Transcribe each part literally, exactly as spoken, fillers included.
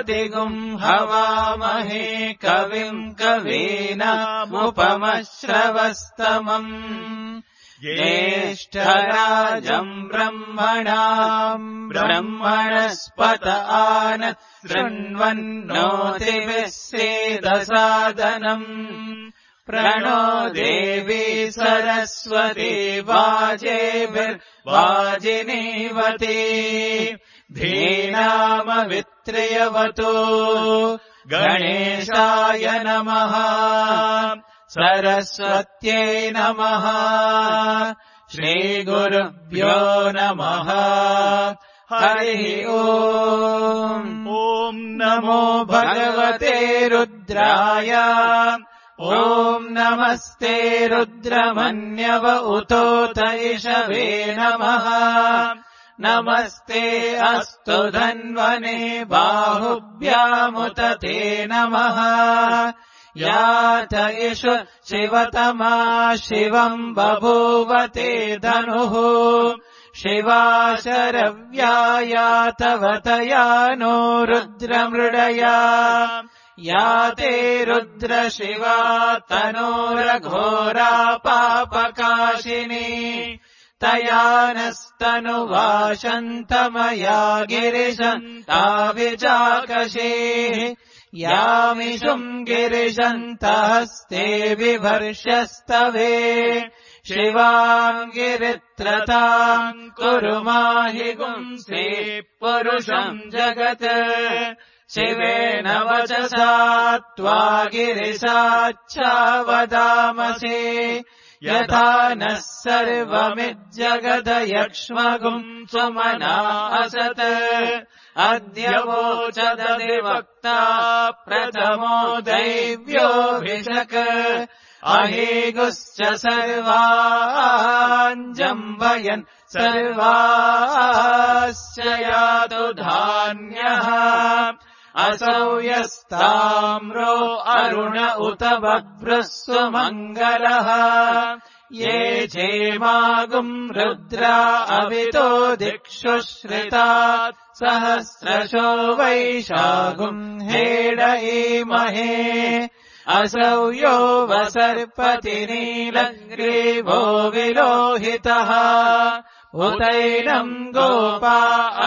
ज्योतिगुम् हवामहे कविम् कवीनामुपमश्रवस्तमम् ज्येष्ठराजम् ब्रह्मणाम् ब्रह्मणस्पत आन शृण्वन्नोतिभिः सेदसादनम् प्रणो देवी सरस्वती वाजेभिर्वाजिनीवती धीनामवित्र्यवतो गणेशाय नमः सरस्वत्यै नमः श्रीगुरुभ्यो नमः हरिः ओम् ॐ नमो भगवते रुद्राय ॐ नमस्ते रुद्रमन्यव उतोत इषवे नमः नमस्ते अस्तु धन्वने बाहुभ्यामुत ते नमः यात इषु शिवतमा शिवम् बभूवते धनुः शिवा शरव्यायातवतया नो रुद्रमृडया याते रुद्रशिवा तनोरघोरा पापकाशिनी तया नस्तनुवाशन्तमया गिरिशन्ताविचाकशेः यामिषुम् गिरिशन्तहस्ते बिभर्ष्यस्तवे शिवाम् गिरित्रताम् कुरु माहि गुंसे पुरुषम् जगत् शिवेन वचसा त्वा गिरिशाच्छावदामसे यथा नः सर्वमिज्जगदयक्ष्मगुम् सुमना असत् अद्य वोचदधिवक्ता प्रथमो दैव्योऽभिषक् अहेगुश्च सर्वाञ्जम्बयन् सर्वाश्च यातु धान्यः असौ यस्ताम्रो अरुण उत बभ्रस्व मङ्गलः ये चेमागुम् रुद्रा अवितो दिक्षु श्रितात् सहस्रशो वैशागुम् हेडयेमहे असौ यो वसर्पति नीलग्रीवो विलोहितः उतैनम् गोपा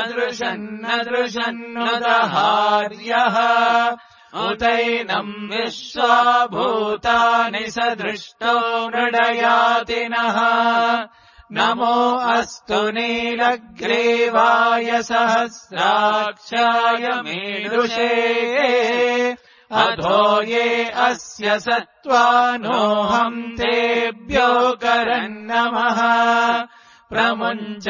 अदृशन्नदृशन्नुदहार्यः उतैनम् विश्वा भूतानि सदृष्टो मृडयातिनः नमो अस्तु नीलग्रीवाय सहस्राक्षाय मेरुषे अधो ये अस्य सत्त्वानोऽहम् तेभ्यो करन्नमः प्रमुञ्च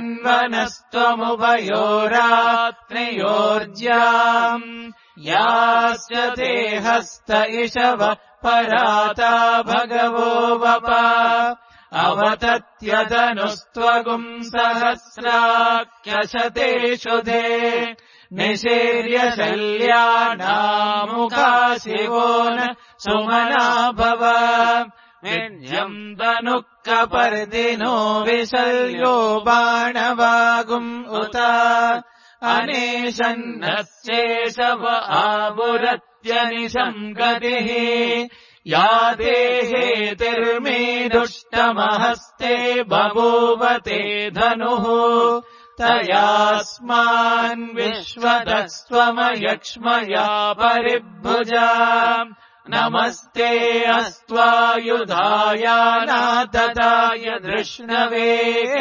धन्वनस्त्वमुभयोरात्रियोर्ज्याम् यास्य ते हस्त इषवः पराता भगवो वप अवतत्यदनुस्त्वगुम् सहस्राख्यशतेषु धे निशीर्य शल्यानामुखा शिवो न सुमना भव विद्यम् दनुः कपर्दिनो विशल्यो बाणवागुम् उत अनेशन्नश्चेशव आबुरत्यनिशम् गतिः या देहेतिर्मे दुष्टमहस्ते बभूवते धनुः तयास्मान् विश्वतस्त्वमयक्ष्मया परिभुजा नमस्ते अस्त्वायुधायानातताय धृष्णवे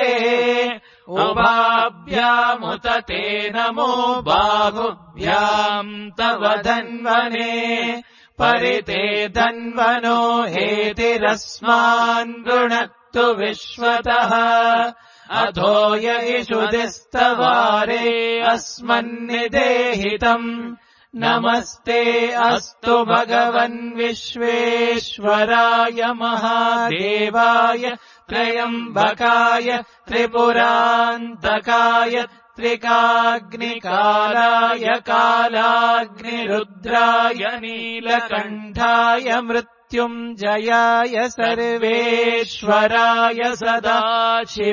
उभाभ्यामुत ते नमो बाहुभ्याम् तव धन्वने परिते धन्वनो हेतिरस्मान् गृणत्तु विश्वतः अधो य इषुदिस्तवारे अस्मन्निदेहितम् नमस्ते अस्तु भगवन् विश्वेश्वराय महादेवाय त्रयम्बकाय त्रिपुरान्तकाय त्रिकाग्निकालाय कालाग्निरुद्राय नीलकण्ठाय मृत्युञ्जयाय सर्वेश्वराय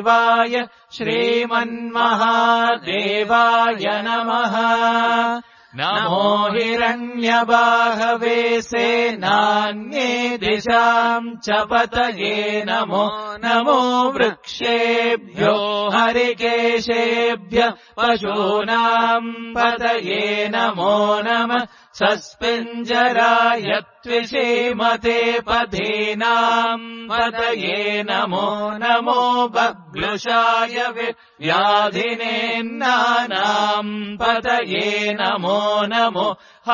सदाशिवाय श्रीमन्महादेवाय नमः नमो हिरण्यबाहवे सेनान्ये दिशाम् च पतये नमो नमो वृक्षेभ्यो हरिकेशेभ्य पशूनाम् पतये नमो नमः सस्पिञ्जराय त्विषीमते पथीनाम् पतये नमो नमो बग्लुषाय व्याधिनेन्नानाम् पतये नमो नमो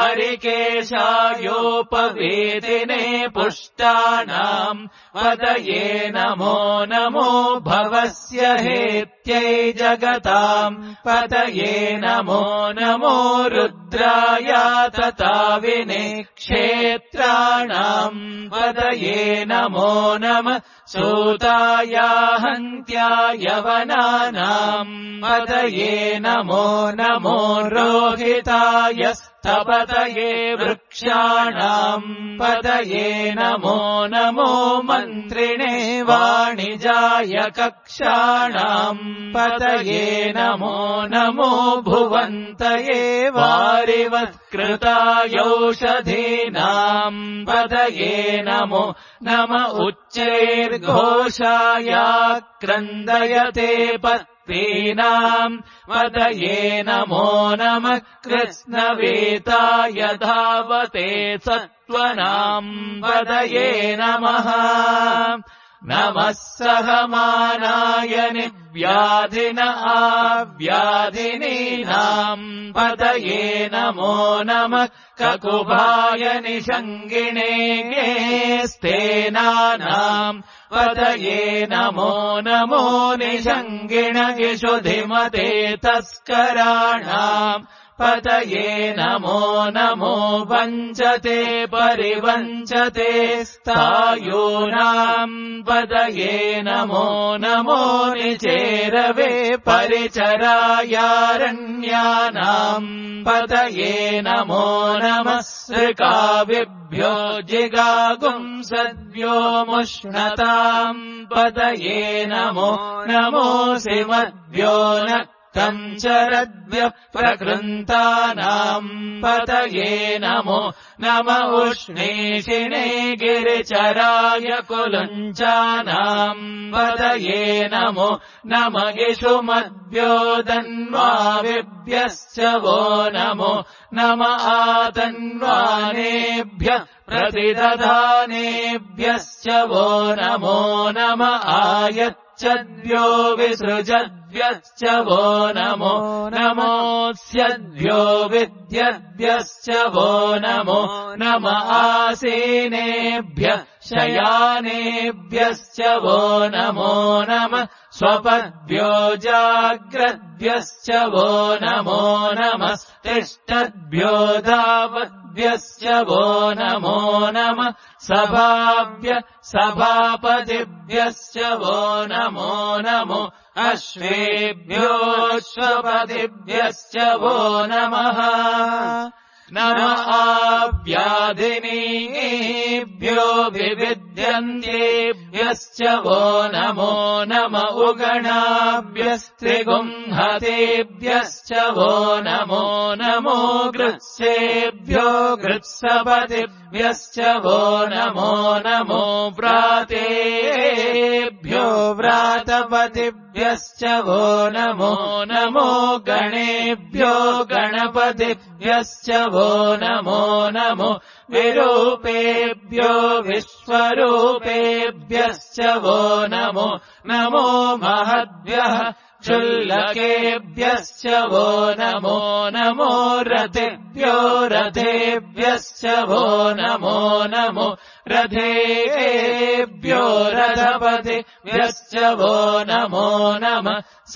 हरिकेशायोपवेदिने पुष्टानाम् पतये नमो नमो भवस्य हेत्यै जगताम् पतये नमो नमो रुद्राय तताविने क्षेत्राणाम् पतये नमो नमः सूताय हन्त्याय वनानाम् पतये नमो नमो रोहिताय तपतये वृक्षाणाम् पतये नमो नमो मन्त्रिणे वाणिजाय कक्षाणाम् पतये नमो नमो भुवन्तये वारिवत्कृतायौषधीनाम् पतये नमो नम उच्चैर्घोषाय क्रन्दयते पत्नीनाम् पतये नमो नमः कृत्स्नवेताय धावते सत्त्वनाम् पतये नमः नमः सहमानाय निव्याधिन आव्याधिनीनाम् पतये नमो नमः ककुभाय निषङ्गिणे स्तेनानाम् पतये नमो नमो निषङ्गिण यशुधिमते तस्कराणाम् पतये नमो नमो वञ्चते परिवञ्चते स्थायूनाम् पतये नमो नमो निचेरवे परिचरायारण्यानाम् पतये नमो नमः सृकाविभ्यो जिगागुंसद्भ्यो मुष्णताम् पतये नमो नमो सिमद्भ्यो न कञ्चरद्भ्यः प्रकृन्तानाम् पतये नमो नम उष्णीषिणे गिरिचराय कुलुञ्चानाम् पतये नमो नम इषुमद्भ्यो दन्वाविभ्यश्च वो नमो नम आतन्वानेभ्यः प्रतिदधानेभ्यश्च वो नमो नम आयच्छद्भ्यो विसृजद्भ्यश्च वो नमो नमोऽस्यद्भ्यो विद्यद्भ्यश्च वो नमो नम आसीनेभ्यः शयानेभ्यश्च वो नमो नमः स्वपद्भ्यो जाग्रद्भ्यश्च वो नमो नमः तिष्ठद्भ्यो धावद्भ्यश्च वो नमो नमः सभाभ्य सभापतिभ्यश्च वो नमो नमो अश्वेभ्योऽश्वपतिभ्यश्च वो नमः नम आव्याधिनीभ्यो विविध्यन्तेभ्यश्च वो नमो नम उगणाभ्यस्त्रिगुंहतेभ्यश्च वो नमो नमो गृत्सेभ्यो गृत्सपतिभ्यश्च वो नमो नमो व्रातेभ्यो व्रातपतिभ्यश्च वो नमो नमो गणेभ्यो गणपतिभ्यश्च वो नमो नमो विरूपेभ्यो विश्वरूपेभ्यश्च वो नमो नमो महद्भ्यः क्षुल्लकेभ्यश्च वो नमो नमो रथेभ्यो रथेभ्यश्च वो नमो नमो रथेभ्यो रथपतिभ्यश्च वो नमो नमः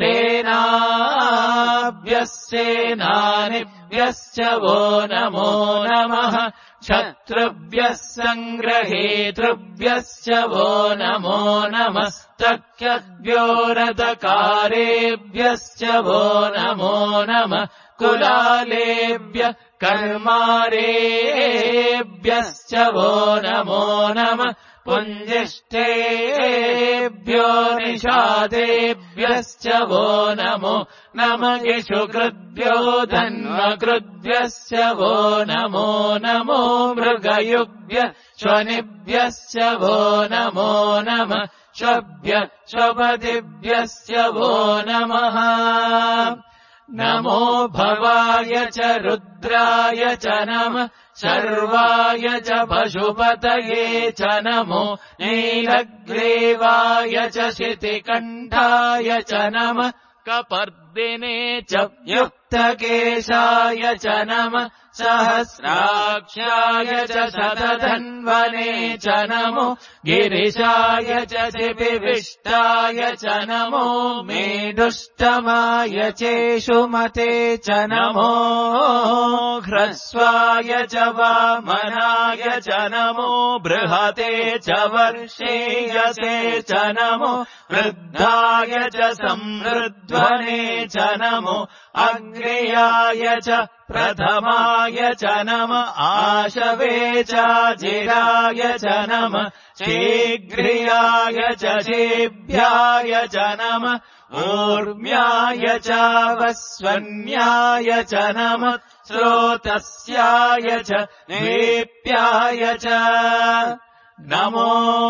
सेनाभ्यः सेनानिभ्यश्च वो नमो नमः शत्रुभ्यः सङ्ग्रहेतृभ्यश्च वो नमो नमस्तख्यद्भ्यो रथकारेभ्यश्च वो नमो नमः कुलालेभ्यः कर्मारेभ्यश्च वो नमो नमः पुञ्जिष्ठेभ्यो निषादेभ्यश्च वो नमो नमगिषुकृद्भ्यो धन्वकृद्भ्यश्च वो नमो नमो मृगयुभ्य श्वनिभ्यश्च वो नमो नमः श्वभ्य श्वपतिभ्यश्च वो नमः नमो भवाय च रुद्राय च नमः शर्वाय च पशुपतये च नमो नीलग्रीवाय च शितिकण्ठाय च नमः कपर्दिने च युक्तकेशाय च नमः सहस्राक्षाय च शतधन्वने च नमो गिरिशाय च शिपिविष्टाय च नमो मेढुष्टमाय चेषुमते च नमो ह्रस्वाय च वामनाय च नमो बृहते च वर्षेयसे च नमो वृद्धाय च संवृध्वने च नमो अग्र्याय च प्रथमाय च नमः आशवे च जिराय च नमः शीघ्रियाय च शेभ्याय च नमः ऊर्म्याय च वस्वन्याय च नमः स्रोतस्याय च द्वीप्याय च नमो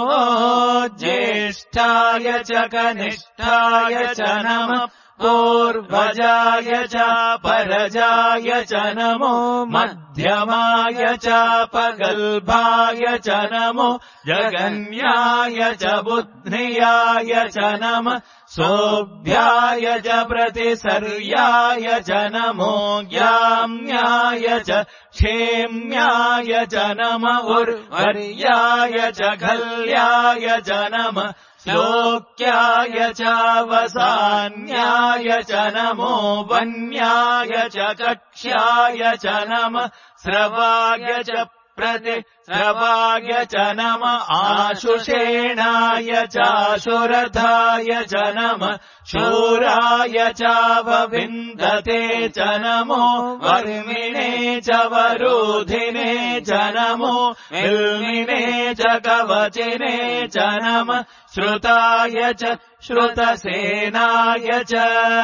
ज्येष्ठाय च कनिष्ठाय च नमः पूर्वजाय च परजाय च नमो मध्यमाय च पगल्भाय च नमो जगन्याय च बुद्ध्याय च नमः सोऽभ्याय च प्रतिसर्याय च नमो ज्ञाम्याय च क्षेम्याय च नमः उर्वर्याय च खल्याय च नमः श्लोक्याय च वसान्याय च नमो वन्याय च कक्ष्याय च नमः स्रवाय च प्रतिस्रवाय च नमः आशुषेणाय चाशुरथाय च नमः शूराय च वविन्दते च नमो वर्मिणे च वरुधिने च नमो विल्मिने च कवचिने च नमः श्रुताय च श्रुतसेनाय च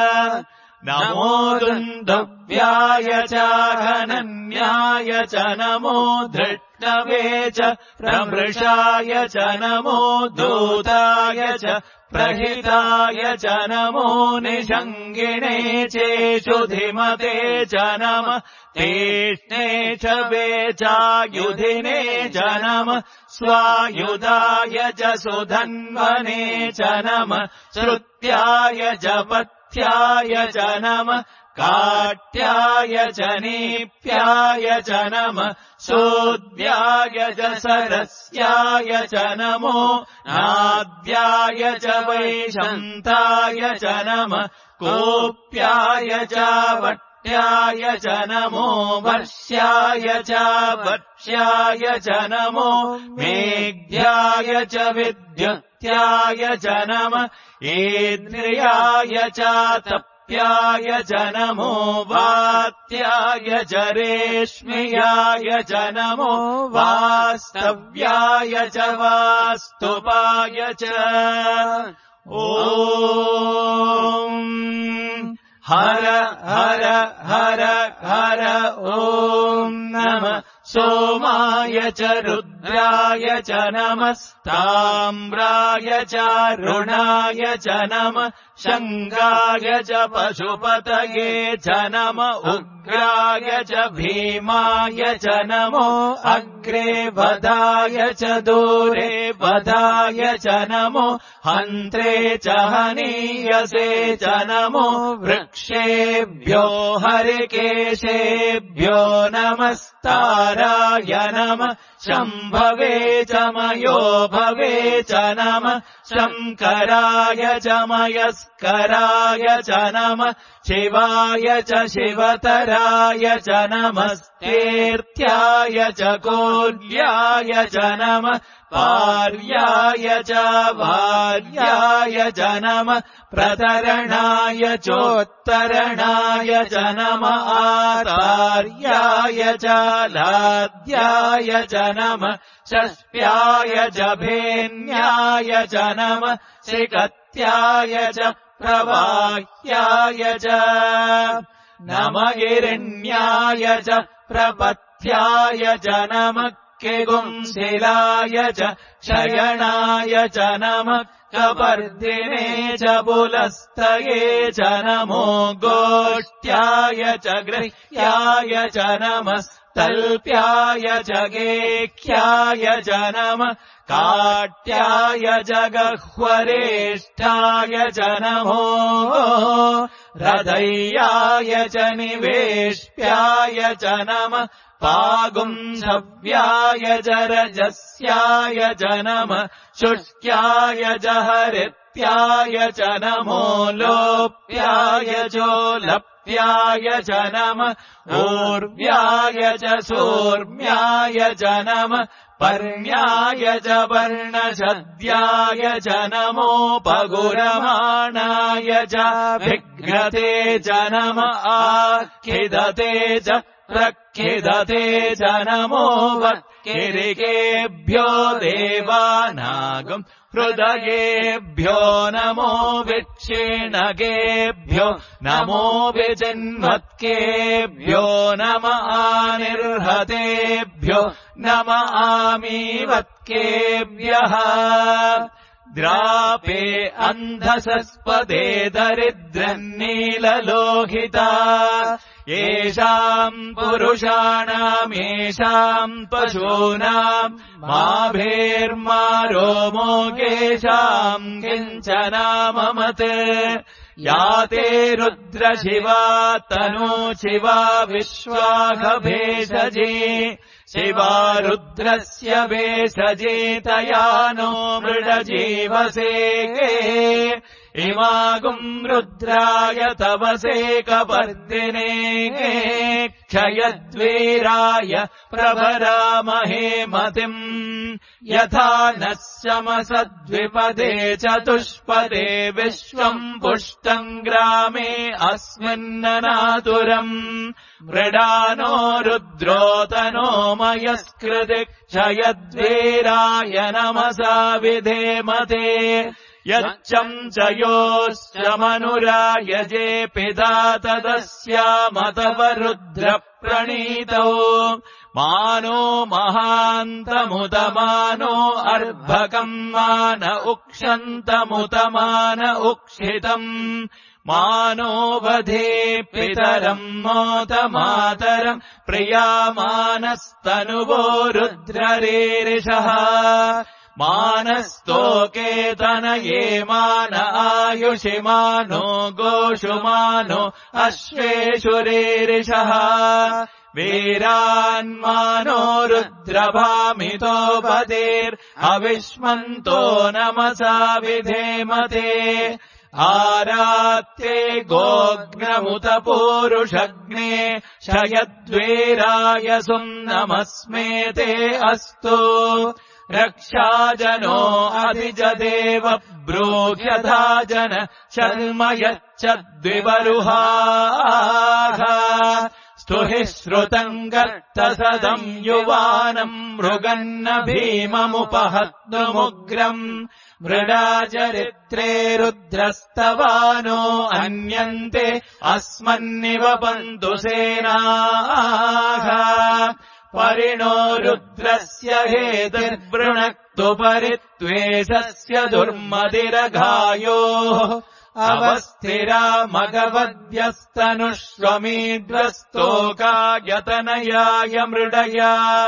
नमो दुन्दुभ्याय च घनन्याय च नमो धृष्णवे च प्रमृषाय च नमो दूताय च प्रहिताय च नमो निषङ्गिणे चेषुधिमते च नमः तीक्ष्णे च वेचायुधिने च नमः स्वायुधाय च सुधन्वने च नमः श्रुत्याय च पथ्याय च नमः काट्याय च नीप्याय च नमः सोद्याय च सरस्याय च नमो नाद्याय च वैशन्ताय च नमः कोप्याय च वट्याय च नमो वर्ष्याय च वक्ष्याय च नमो मेघ्याय च विद्युत्याय च नमः इन्द्रियाय च तप्याय च नमो वात्याय च रेश्म्याय च नमो वास्तव्याय च वास्तुपाय च ॐ हर हर हर हर ॐ नमः सोमाय च रुद्राय च नमस्ताम्राय च रुणाय च नमः शङ्गाय च पशुपतये च नम उग्राय च भीमाय च नमो अग्रे वधाय च दूरे वधाय च नमो हन्त्रे च हनीयसे च नमो वृक्षेभ्यो हरिकेशेभ्यो नमस्ताराय नमः शम्भवे च मयो भवे च नमः शङ्कराय च मयस्कराय च नमः शिवाय च शिवतराय च नमस्तेऽर्त्याय सूर्याय च कौर्याय च नमः पार्याय च वार्याय च नमः प्रतरणाय चोत्तरणाय च नमः आतार्याय च लाद्याय च नमः षष्ट्याय च भेन्याय च नमः श्रिकत्याय च प्रवाह्याय च नमः हिरण्याय च प्रपथ्याय च नमः किगुंशिलाय च शयनाय च नमः कपर्दिने च पुलस्तये च नमो गोष्ठ्याय च गृह्याय च नमः तल्प्याय च गेख्याय च नमः काट्याय च गह्वरेष्ठाय च नमो हृदयाय च निवेश्याय च नमः पागुंसव्याय च रजस्याय च नमः शुष्क्याय च हरित्याय च नमो लोप्याय चोलप्याय च नमः ऊर्व्याय च सूर्म्याय च नमः पर्ण्याय च पर्णशद्याय च नमोपगुरमाणाय च विघ्नते च नमः आखिदते च प्रखिदते च नमो वक्किरिकेभ्यो देवानागम् हृदयेभ्यो नमो विक्षीणकेभ्यो नमो विचिन्वत्केभ्यो नमः आनिर्हतेभ्यो नमः आमीवत्केभ्यः द्रापे अन्धसस्पदे दरिद्रन्नीललोहिता येषाम् पुरुषाणाम् येषाम् पशूनाम् माभेर्मा रोमो केषाम् किञ्चनाममत् या ते रुद्रशिवा तनु शिवा विश्वाघभेषजे शिवा रुद्रस्य भेषजे तया नो मृडजीवसे इमागुम् रुद्राय तवसे कपर्दिने क्षयद्वीराय प्रभरामहे मतिम् यथा नः शमसद्विपदे चतुष्पदे विश्वम् पुष्टम् ग्रामे अस्मिन्ननातुरम् मृडानो रुद्रोतनो मयस्कृति क्षयद्वीराय नमसा विधेमते यच्चम् च योश्च मनुरायजे पिता तदस्यामतवरुद्रप्रणीतौ मानो महान्तमुतमानो अर्भकम् मान उक्षन्तमुतमान उक्षितम् मानो वधे पितरम् मोतमातरम् प्रियामानस्तनुवो रुद्ररेरिषः मानस्तोकेतनये मान आयुषिमानो गोषुमानो अश्वेषुरेरिषः वीरान्मानो रुद्रभामितो वदेर्हविष्मन्तो नमसा विधेमते आरात्ये गोग्नमुत पूरुषग्ने क्षयद्वीराय सुम्नमस्मेते अस्तु रक्षाजनो अधिजदेव ब्रूह्यथा जन शर्म यच्चद्विवरुहाः स्तुहि श्रुतम् गर्तसदम् युवानम् मृगन्न भीममुपहत्नुमुग्रम् मृडाचरित्रे रुद्रस्तवानो अन्यन्ते अस्मन्निवपन्तु सेनाः परिणो रुद्रस्य हेतिर्वृणक्तु परित्वेषस्य दुर्मतिरघायोः अवस्थिरा मघवद्यस्तनुष्वमीद्वस्तोकायतनयाय मृडया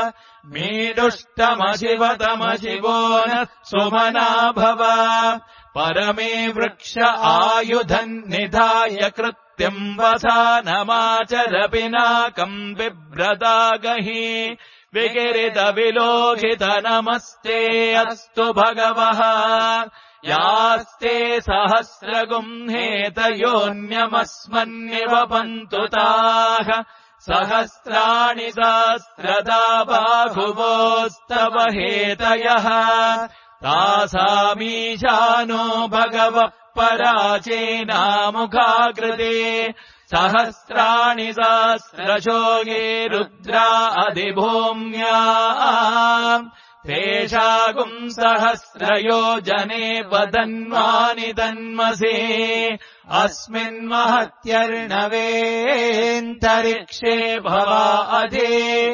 मीडुष्टमशिवतमशिवो न सुमना भव परमे वृक्ष आयुधम् निधाय कृत्यम् वसानमाचर पिनाकम् बिभ्रदागहि विगिरितविलोकित नमस्ते अस्तु भगवः यास्ते सहस्रगुम्हेतयोऽन्यमस्मन्निवपन्तु ताः सहस्राणि सहस्रदा बाहुवोस्तव हेतयः तासामीशानो भगवः पराचेनामुखाकृते सहस्राणि सहस्रशो ये रुद्रा अधिभूम्या तेषागुम् सहस्रयोजने वदन्वानि तन्मसे अस्मिन्महत्यर्णवेऽन्तरिक्षे भवा अधे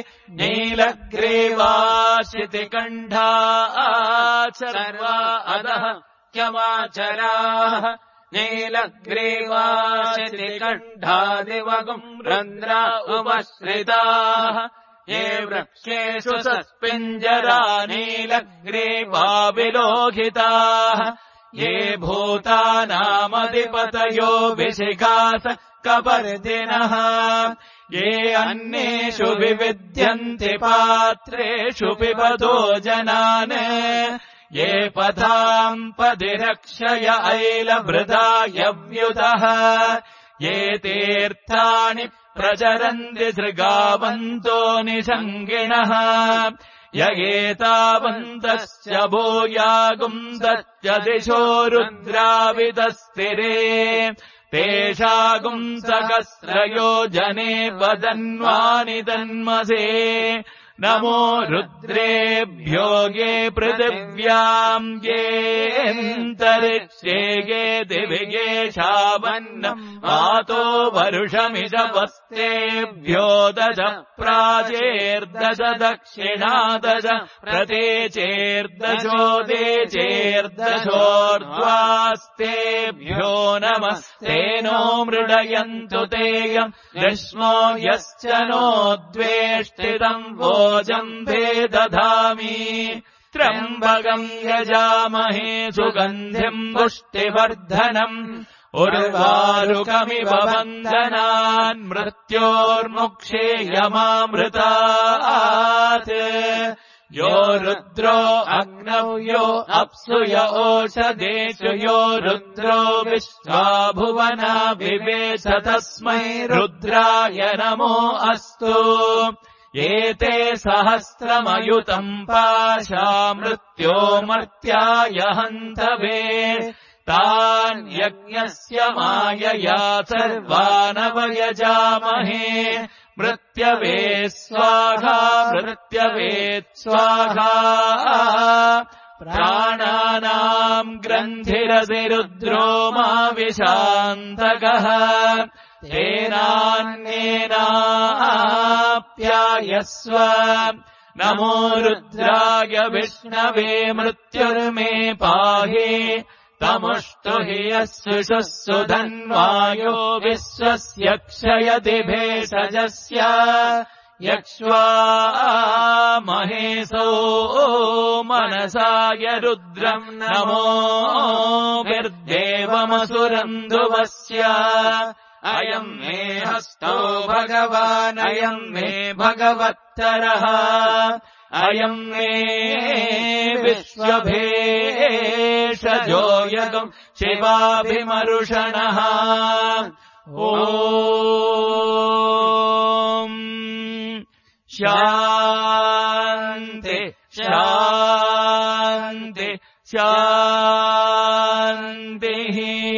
नीलग्रीवाशितिकण्ठा सर्वा अधः क्यमाचराः नीलग्रीवाशितिकण्ठा दिवगुम् रन्ध्रा उपश्रिताः ये वृक्षेषु सस्पिञ्जरा नीलग्रीवा विलोहिताः ये भूतानामधिपतयो विशिखास कपर्दिनः ये अन्येषु विविध्यन्ति पात्रेषु पिबतो जनान् ये पथाम् पदिरक्षय ऐलभृता यव्युतः ये तीर्थानि प्रचरन्ति सृगावन्तो निषङ्गिणः य एतावन्तश्च भूयागुंसश्च दिशो रुद्रावितस्थिरे तेषागुम् सहस्रयोजने वदन्वानि तन्मसे नमो रुद्रेभ्यो ये पृथिव्याम् येऽन्तरिक्षे ये दिवि ये शावन्नम् मातो वरुषमिषवस्तेभ्यो दश प्राचेर्दश दक्षिणादश प्रतेचेर्दशो देचेर्दशोर्ध्वास्तेभ्यो नमस्तेनो मृडयन्तु तेयम् दृश्मो यश्च नो द्वेष्टितम् वोजम्भे दधामि त्र्यम्बकम् यजामहे सुगन्धिम् पुष्टिवर्धनम् उर्वारुकमिव बन्धनान् मृत्योर्मुक्षेयमामृतात् यो रुद्रो अग्नौ यो अप्सु य ओषधेषु यो रुद्रो विश्वा भुवना विवेश तस्मै रुद्राय नमो अस्तु एते सहस्रमयुतम् पाशा मृत्यो मर्त्याय हन्तवे तान् यज्ञस्य मायया सर्वानवयजामहे मृत्यवे स्वाहा मृत्यवे स्वाहा प्राणानाम् ग्रन्थिरसि रुद्रो मा विशान्तकः तेनान्येनाप्यायस्व नमो रुद्राय विष्णवे मृत्युर्मे पाहि तमुष्टु हि यस्सुषुः धन्वायो विश्वस्य क्षयति भेषजस्य यक्ष्वा महेशो मनसाय रुद्रम् नमो गिर्देवमसुरन्धुवस्य अयम् मे हस्तो भगवान् अयम् मे भगवत्तरः अयम् मे विश्वभेषजो यगम् शिवाभिमरुषणः ॐ शान्ति शान्ति शान्तिः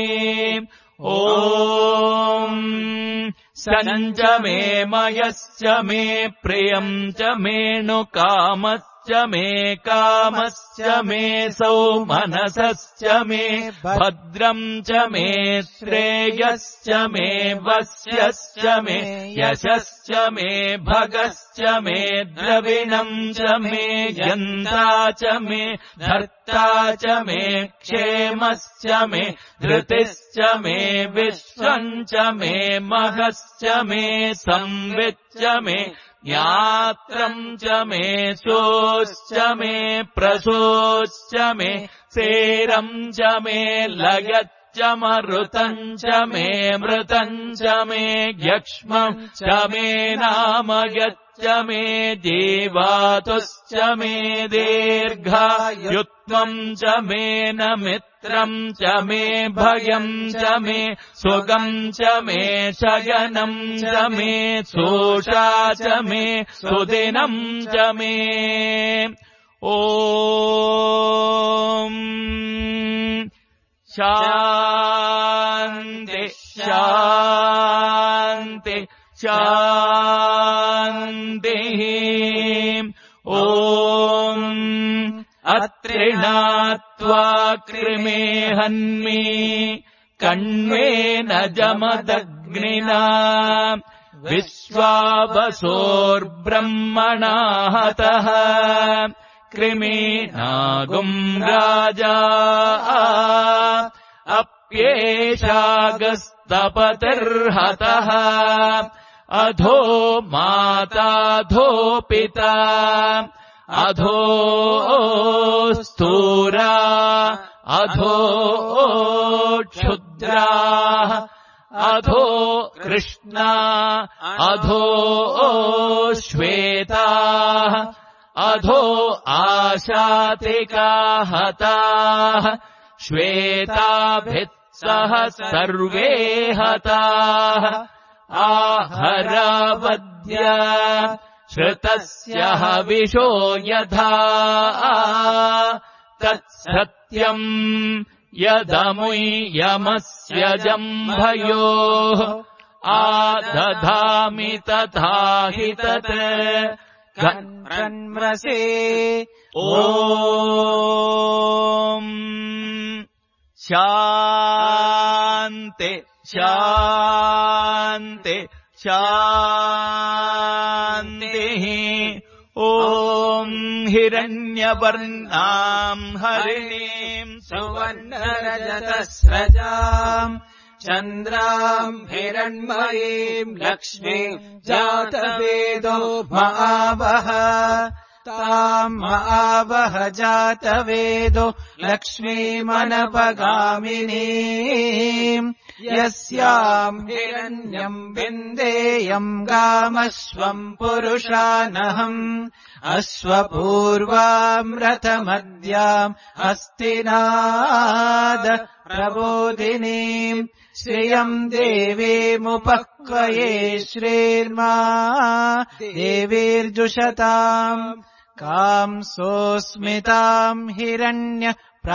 ॐ सञ्च मे मयश्च मे प्रियम् च मेणुकामश्च मे कामश्च मे सौमनसश्च मे भद्रम् च मे श्रेयश्च मे वस्यश्च मे यशश्च मे भगश्च मे द्रविणम् च मे यन्ता च मे धर्ता च मे क्षेमश्च मे धृतिश्च मे विश्वम् च मे महश्च मे संविच्च मे ज्ञात्रम् च मे सोश्च मे प्रसोश्च मे सेरम् च मे लयच्च मरुतम् च मे मृतम् च मे यक्ष्मम् च मे नामयच्च मे जीवातुश्च मे दीर्घायुः त्वम् च मे न मित्रम् च मे भयम् च मे सुगम् च मे शयनम् च मे सोषा च मे सुदिनम् च मे। ॐ शान्ति शान्ति शान्तिः। ॐ अत्रिणात्वा कृमे हन्मि कण्वेन जमदग्निना विश्वावसोर्ब्रह्मणा हतः कृमीनागुम् राजा अप्येषागस्तपतिर्हतः अधो माताधो पिता अधो स्थूरा अधो क्षुद्रा अधो कृष्णा अधो श्वेता अधो आशातिका हताः श्वेताभिः सह सर्वे हताः आहरावद्य श्रुतस्य हविषो यथा तत्सत्यम् यदमुयमस्य जम्भयोः आदधामि तथा हि तत् कन्मसे। ॐ शान्ति शान्ति शान्तिः। ॐ हिरण्यवर्णाम् हरिणीम् सुवर्णरजतस्रजाम् चन्द्राम् हिरण्मयीम् लक्ष्मीम् जातवेदो महावः ताम् महावः जातवेदो लक्ष्मीमनपगामिनीम् यस्याम् हिरण्यम् विन्देयम् गामश्वम् पुरुषानहम् अश्वपूर्वाम् रथमद्याम् हस्तिनाद प्रबोधिनीम् श्रियम् देवीमुपक्वये श्रीर्मा देवीर्जुषताम् कांसोऽस्मिताम् हिरण्य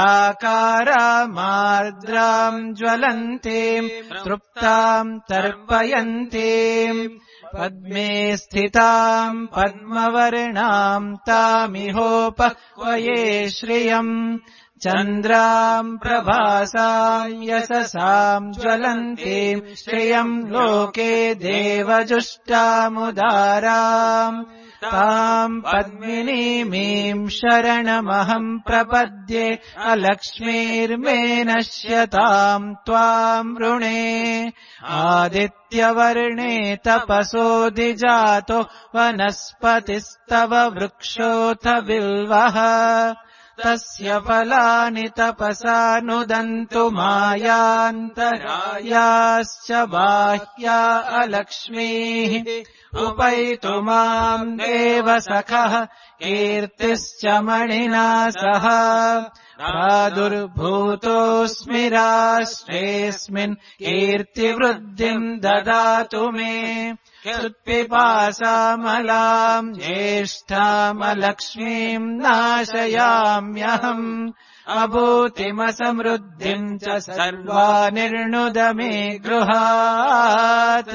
प्राकारामार्द्राम् ज्वलन्तीम् तृप्ताम् तर्पयन्तीम् पद्मे स्थिताम् पद्मवर्णाम् तामिहोपक्वये श्रियम् चन्द्राम् प्रभासाम् यशसाम् ज्वलन्तीम् श्रियम् लोके देवजुष्टामुदाराम् ताम् पद्मिनीमीम् शरणमहम् प्रपद्ये अलक्ष्मीर्मे नश्यताम् त्वाम् वृणे आदित्यवर्णे तपसोऽधिजातो वनस्पतिस्तव वृक्षोऽथ बिल्वः तस्य फलानि तपसा नुदन्तु मायान्तरायाश्च बाह्या अलक्ष्मीः उपैतु माम् देवसखः कीर्तिश्च मणिना सह प्रादुर्भूतोऽस्मि राष्ट्रेऽस्मिन् कीर्तिवृद्धिम् ददातु मे कृत्पिपासामलाम् ज्येष्ठामलक्ष्मीम् नाशयाम्यहम् अभूतिमसमृद्धिम् च सर्वानिर्णुद मे गृहात्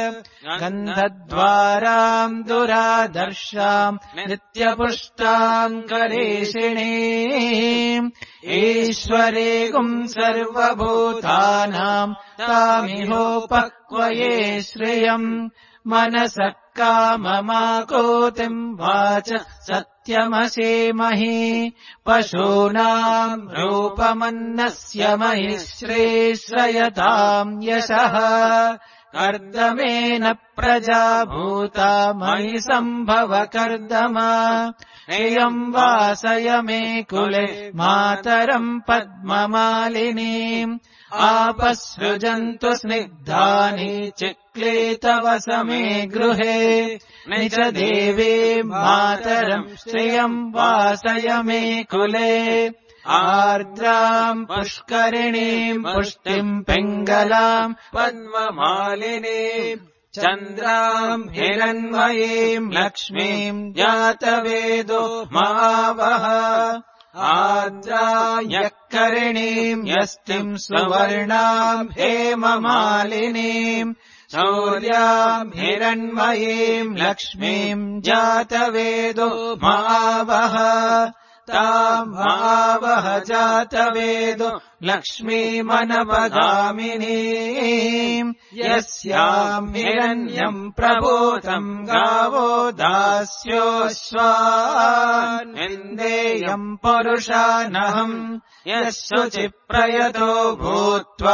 गन्धद्वाराम् दुरादर्शाम् नित्यपुष्टाम् करेशिणीम् ईश्वरेगुम् सर्वभूतानाम् तामिहोपक्वये श्रियम् मनसः काममाकोतिम् वाच सत्यमसीमहि पशूनाम् रूपमन्नस्य महि श्रेश्रयताम् यशः कर्दमेन प्रजा भूता मयि सम्भव कर्दम इयम् वासय मे कुले मातरम् पद्ममालिनीम् आपसृजन्तु स्निग्धानि चिक्लीतवसमे गृहे निज देवी मातरम् श्रियम् वासय मे कुले आर्द्राम् पुष्करिणीम् पुष्टिम् पिङ्गलाम् पद्ममालिनीम् चन्द्राम् हिरण्मयीम् लक्ष्मीम् जातवेदो महावः आर्द्रायकरिणीम् यष्टिम् सुवर्णाम् हेममालिनीम् शौर्याम् हिरण्मयीम् लक्ष्मीम् जातवेदो महावः ताम् महावः जातवेदो लक्ष्मीमनपगामिनीम् यस्याम् हिरण्यम् प्रभूतम् गावो दास्योऽश्वान् इन्देयम् पुरुषानहम् यशुचिप्रयतो भूत्वा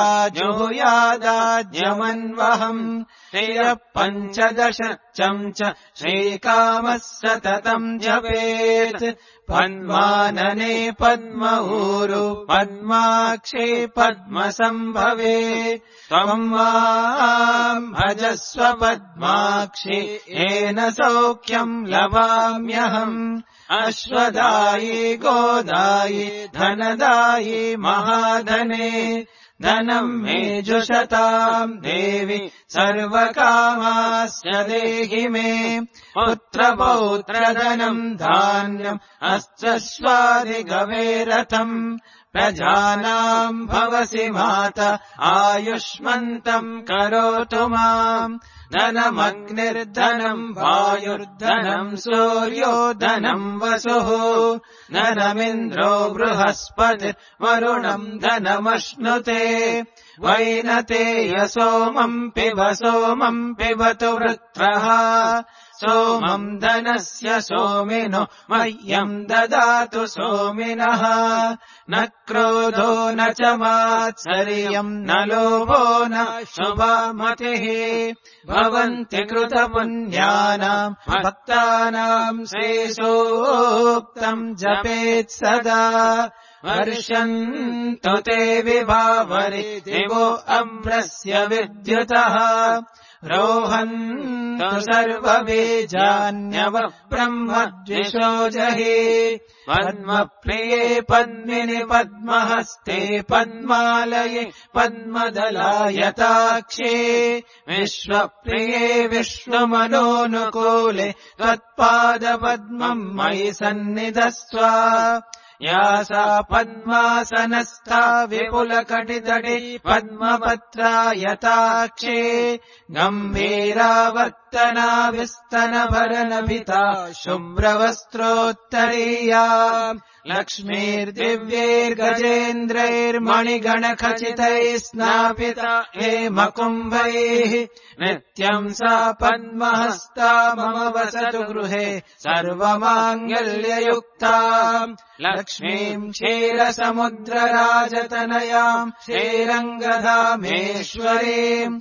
जुहुयादाज्यमन्वहम् श्रियः पञ्चदश चमच श्रीकामः सततम् जपेत् पद्मानने पद्मऊरु पद्माक्षे पद्मसम्भवे त्वम् माम् भजस्व पद्माक्षि येन सौख्यम् लभाम्यहम् अश्वदायी गोदायी धनदायी महाधने धनम् मे जुषताम् देवि सर्वकामास्य देहि मे पुत्रपौत्रधनम् धान्यम् अस्त्रश्वादिगवेरथम् प्रजानाम् भवसि माता आयुष्मन्तम् करोतु माम् धनमग्निर्धनम् वायुर्धनम् सूर्यो धनम् वसुः धनमिन्द्रो बृहस्पतिर्वरुणम् धनमश्नुते वैनतेय सोमम् पिब सोमम् पिबतु वृत्रः सोमम् धनस्य सोमिनो मह्यम् ददातु सोमिनः न क्रोधो न च मात्सर्यम् न लोभो न शुभमतिः भवन्ति कृतपुण्यानाम् भक्तानाम् श्रीसूक्तम् जपेत् सदा वर्षन्तु ते विभावरि दिवो अभ्रस्य विद्युतः रोहन्तु सर्वबीजान्यव ब्रह्मद्विषो जहि पद्मप्रिये पद्मिनि पद्महस्ते पद्मालये पद्मदलायताक्षे विश्वप्रिये विष्णुमनोनुकूले त्वत्पादपद्मम् मयि सन्निधस्व या सा पद्मासनस्था विपुलकटितटे पद्मपत्रायताक्षे गम्भीरावर्तना विस्तनभरनभिता शुभ्रवस्त्रोत्तरीया लक्ष्मीर्दिव्यैर्गजेन्द्रैर्मणिगणखचितैः स्नापिता हेमकुम्भैः नित्यम् सा पद्महस्ता मम वसतु गृहे सर्वमाङ्गल्ययुक्ता लक्ष्मीम् क्षीरसमुद्रराजतनयाम् श्रीरङ्गधामेश्वरीम्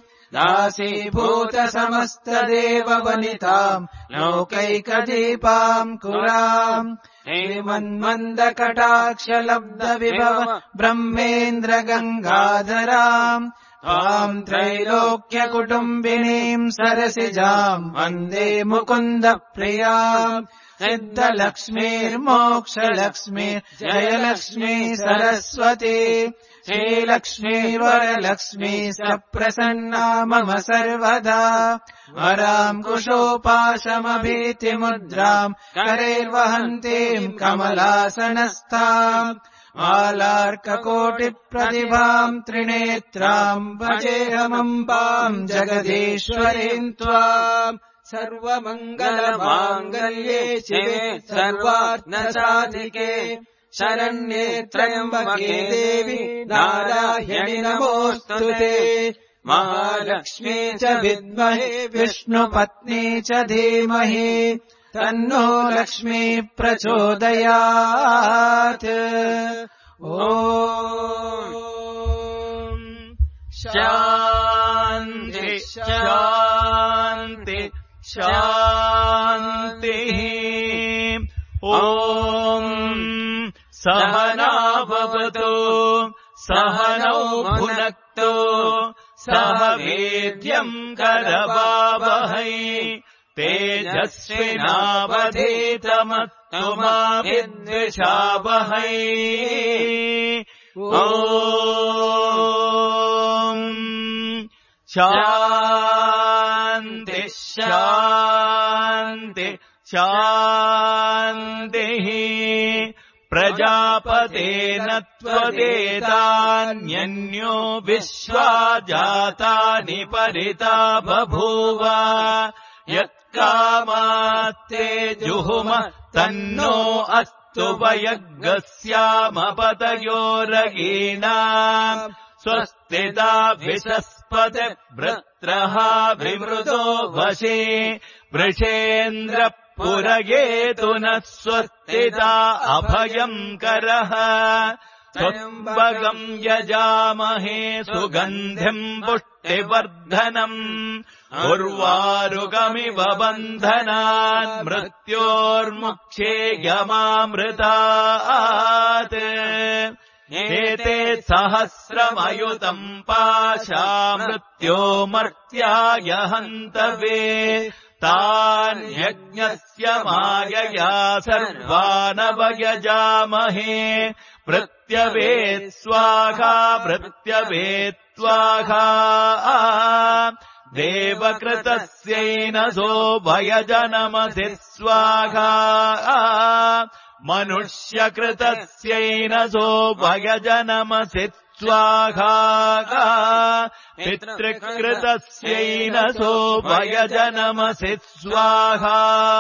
दासीभूतसमस्तदेववनिताम् लोकैकदीपाम् कुराम् हेमन्मन्दकटाक्षलब्धविभव ब्रह्मेन्द्रगङ्गाधराम् त्वाम् त्रैलोक्यकुटुम्बिनीम् सरसिजाम् वन्दे मुकुन्दप्रियाम् सिद्धलक्ष्मीर्मोक्षलक्ष्मीर् जयलक्ष्मी सरस्वती श्रीलक्ष्मी वरलक्ष्मी सप्रसन्ना मम सर्वदा वराम् कुशोपाशमभीतिमुद्राम् करैर्वहन्तीम् कमलासनस्थाम् मालार्ककोटिप्रतिभाम् त्रिनेत्राम् भजेऽहमम्बाम् जगदीश्वरीम् त्वाम् सर्वमङ्गलमाङ्गल्ये शिवे सर्वार्थसाधिके शरण्ये त्र्यम्बके देवी नारायणि नमोऽस्तुते महालक्ष्मी च विद्महे विष्णुपत्नी च धीमहि तन्नो लक्ष्मी प्रचोदयात्। ॐ शान्ति शान्ति शान्तिः। ॐ सहना भवतु सहनौ भुनक्तु सह वीर्यम् करवावहै तेजस्विनावधीतमस्तु मा विद्विषावहै ॐ शान्ति शान्ति शान्तिः प्रजापतेन त्वदेतान्यन्यो विश्वा जातानि परिता बभूव यत्कामात्ते जुहुम तन्नो अस्तु वयग्गस्यामपतयोरगीणाम् स्वस्तिता विशस्पति वृत्रः विमृदो वशे वृषेन्द्र पुरयेतु नः स्वस्तिता अभयम् करः त्र्यम्बकम् यजामहे सुगन्धिम् पुष्टिवर्धनम् उर्वारुकमिव बन्धनान् मृत्योर्मुक्षेयमामृतात् एते सहस्रमयुतम् पाशा मृत्यो मर्त्याय हन्तवे तान् यज्ञस्य मायया सर्वानवयजामहे प्रत्यवेत् स्वाहा प्रत्यवेत् स्वाहा देवकृतस्यैनसो भयजनमसि स्वाहा मनुष्यकृतस्यैनसो भयजनमसि स्वाहा पितृकृतस्यैनसो भयजनमसि स्वाहा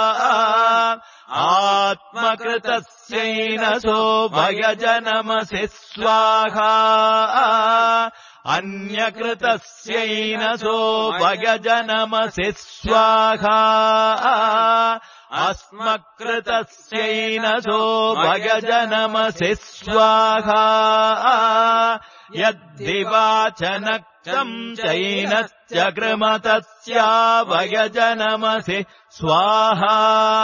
आत्मकृतस्यैनसो भयजनमसि स्वाहा अन्यकृतस्यैनसो भयजनमसि स्वाहा अस्मकृतस्यैनसो भयजनमसि स्वाहा यद्दिवाचनक्तम् चैनस्य कृमतस्या भयजनमसि स्वाहा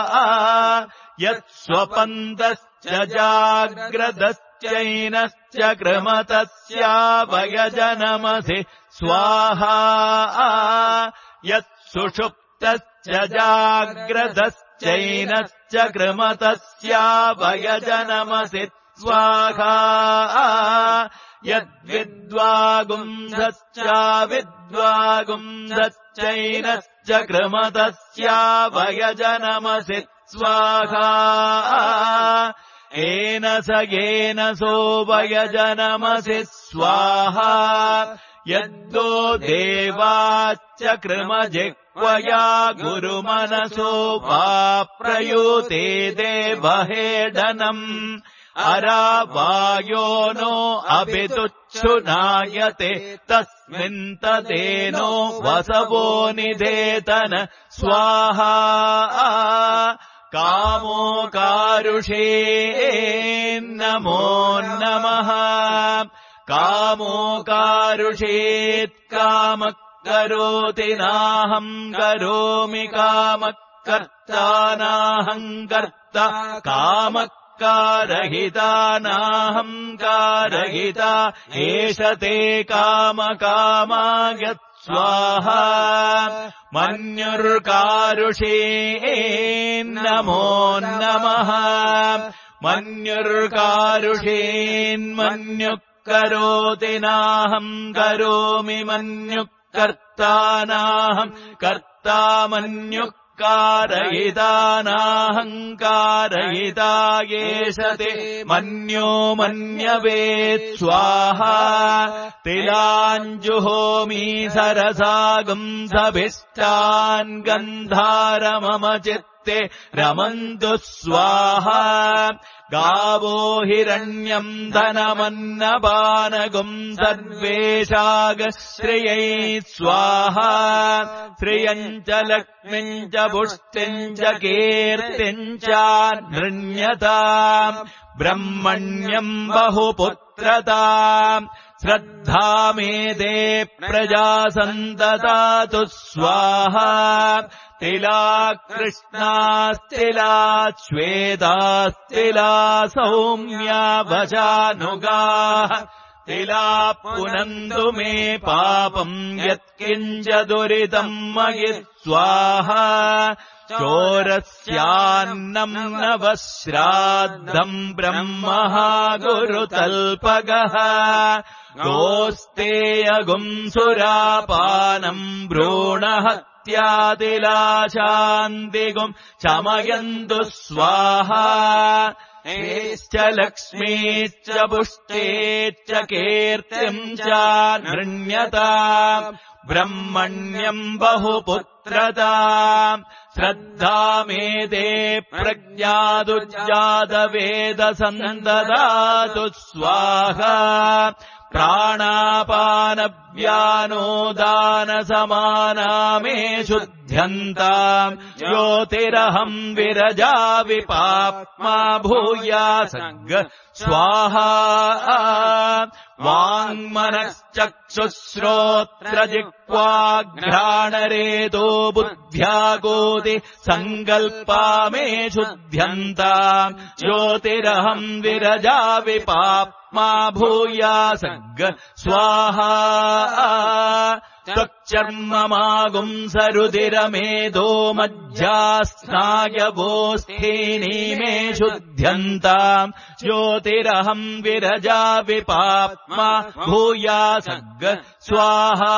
यत्स्वपन्दश्च जाग्रदश्चैनश्च कृमतस्या भयजनमसि स्वाहा यत्सुषुप्तश्च जाग्रदश्चैनश्च कृमतस्या भयजनमसि स्वाहा यद्विद्वागुंसश्चाविद्वागुंसश्चैनश्च कृमतस्या भयजनमसि स्वाहा येन स येनसो भयजनमसि स्वाहा यद्दो देवाच्च कृमजिह्वया गुरुमनसो वा प्रयूते देवहेडनम् अरावायो नो अभितुच्छुनायते तस्मिन्ततेनो वसवो निधेतन स्वाहा कामो कारुषे नमो नमः कामो कारुषेत् कामः करोति नाहम् करोमि कामः कर्ता नाहम् कर्ता कामः कारहिता नाहम् कारहिता एष ते कामकामायत् स्वाहा मन्युर्कारुषे नमो नमः मन्युर्कारुषेन्मन्युः करोति नाहम् करोमि मन्युः कर्ता नाहम् कर्ता मन्युः कारयिता नाहङ्कारयिता येष ते मन्यो मन्यवेत् स्वाहा तिलाञ्जुहोमि सरसागुंसभिष्टान् गन्धारमम चित्ते रमन्तु स्वाहा गावो हिरण्यम् धनमन्नपानगुम् सर्वेषागश्रियै स्वाहा श्रियम् च लक्ष्मीम् च पुष्टिम् च कीर्तिम् च नृण्यताम् ब्रह्मण्यम् बहुपुत्रताम् श्रद्धा मेदे प्रजा सन्ततातु स्वाहा तिला कृष्णास्तिला श्वेतास्तिला सौम्या वशानुगाः तिलाः पुनन्तु मे पापम् यत्किञ्च दुरितम् मयि स्वाहा चोरस्यान्नम् नवः श्राद्धम् ब्रह्मः गुरुतल्पगः गोस्तेयगुंसुरापानम् भ्रूणहत्यातिलाशान्तिगुम् शमयन्तु स्वाहा हेश्च लक्ष्मीश्च पुष्टेश्च कीर्तिम् च नृण्यता ब्रह्मण्यम् बहुपुत्रता श्रद्धामेते प्रज्ञादुज्जातवेदसन्ददातु स्वाहा प्राणापानव्यानोदानसमानामे शुध्यन्ताम् ज्योतिरहम् विरजा विपाप्मा भूयासर्ग स्वाहा वाङ्मनश्चक्षुश्रोत्रजिह्वाघ्राणरेतो बुद्ध्यागोति सङ्कल्पा मे शुध्यन्ताम् ज्योतिरहम् विरजा विपाप्मा भूयासर्ग स्वाहा त्वक्चर्ममागुंसरुदिरमेधो मज्जास्नायवोस्थीनि मे शुध्यन्ताम् ज्योतिरहम् विरजा विपाप्मा भूयासर्ग स्वाहा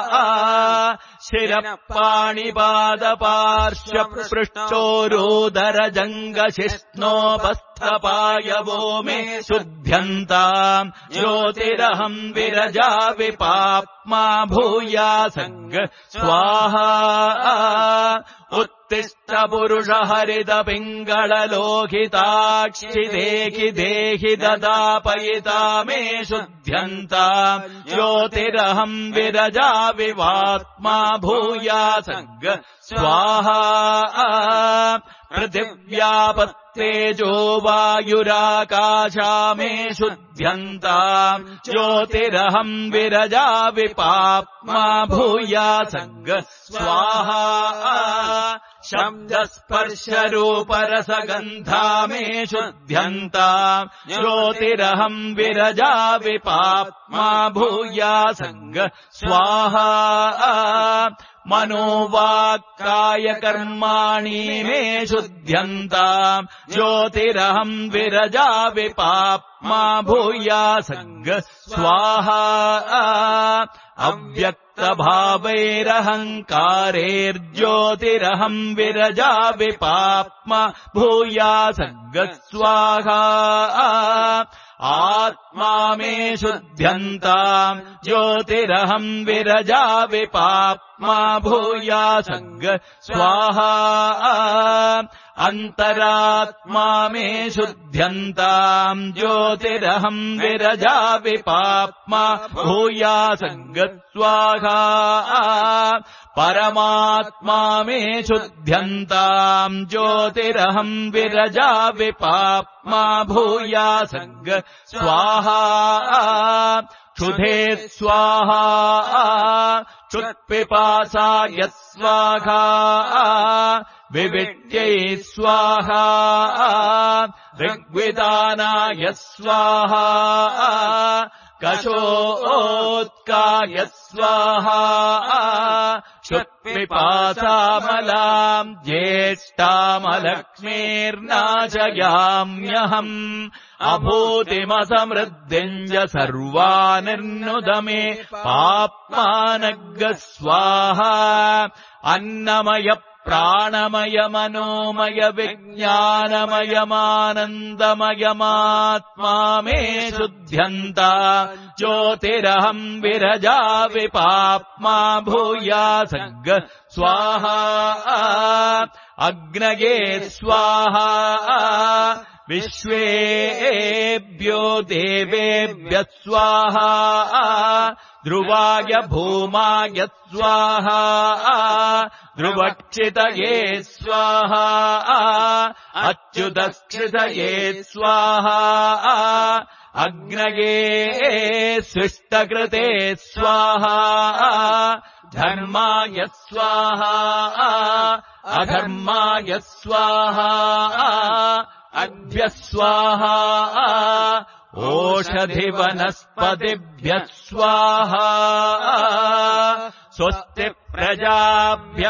शिरःपाणिपादपार्श्वपृष्ठोरोदरजङ्गशिष्णोपस्थपायवो मे शुध्यन्ताम् ज्योतिरहम् विरजा विपाप्मा भूयासर्ग स्वाहा उत्तिष्ठ पुरुष हरित पिङ्गळलोहिताक्षि देहि देहि ददापयिता मे शुध्यन्ताम् ज्योतिरहम् विरजा विवात्मा भूयासर्ग स्वाहा पृथिव्यापत्तेजो वायुराकाशा मे शुध्यन्ताम् ज्योतिरहम् विरजा विपाप्मा भूयासर्ग स्वाहा शब्दस्पर्शरूपरसगन्धा मे शुध्यन्ताम् ज्योतिरहम् विरजा विपाप्मा भूयासर्ग स्वाहा मनोवाक्कायकर्माणि मे शुध्यन्ताम् ज्योतिरहम् विरजा विपाप्मा भूयासर्ग स्वाहा अव्यक्तभावैरहङ्कारेर्ज्योतिरहम् विरजा विपाप्मा भूयासर्ग स्वाहा आत्मा मे शुध्यन्ताम् ज्योतिरहम् विरजा विपाप्मा भूयासर्ग स्वाहा अन्तरात्मा मे शुध्यन्ताम् ज्योतिरहम् विरजा विपाप्मा भूयासर्ग स्वाहा परमात्मा मे शुध्यन्ताम् ज्योतिरहम् विरजा विपाप्मा भूयासर्ग स्वाहा क्षुधे स्वाहा क्षुत्पिपासा यस्वाहा विविट्यै स्वाहा ऋग्विदानाय स्वाहा कशोत्काय स्वाहा क्षुत्पिपासामलाम् ज्येष्ठामलक्ष्मीर्नाशयाम्यहम् अभूतिमसमृद्धिम् च सर्वानिर्नुदमे पाप्मानग्ग स्वाहा अन्नमय प्राणमय मनोमय विज्ञानमयमानन्दमयमात्मा मे शुध्यन्ता ज्योतिरहम् विरजा विपाप्मा भूयासर्ग स्वाहा अग्नये स्वाहा विश्वेभ्यो देवेभ्यः स्वाहा ध्रुवाय भूमाय स्वाहा ध्रुवक्षितये स्वाहा अच्युतक्षितये स्वाहा अग्नये सृष्टकृते स्वाहा धर्माय स्वाहा अधर्माय स्वाहा अभ्य स्वाहा ओषधिवनस्पतिभ्यः स्वाहा स्वस्ति प्रजाभ्यः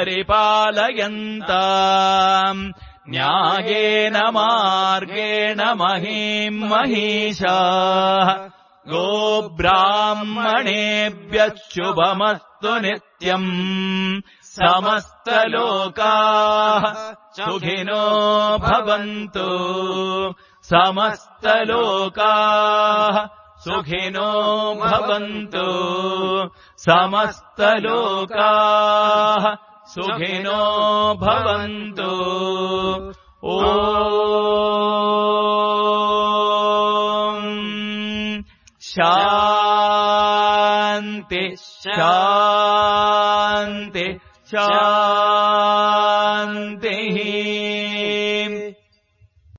परिपालयन्ताम् न्यायेन मार्गेण महीम् महिषाः गोब्राह्मणेभ्यः शुभमस्तु नित्यम् समस्तलोकाः सुखिनो भवन्तु समस्तलोकाः सुखिनो भवन्तु समस्तलोकाः सुखिनो भवन्तु ॐ शान्ति शान्ति शान्ति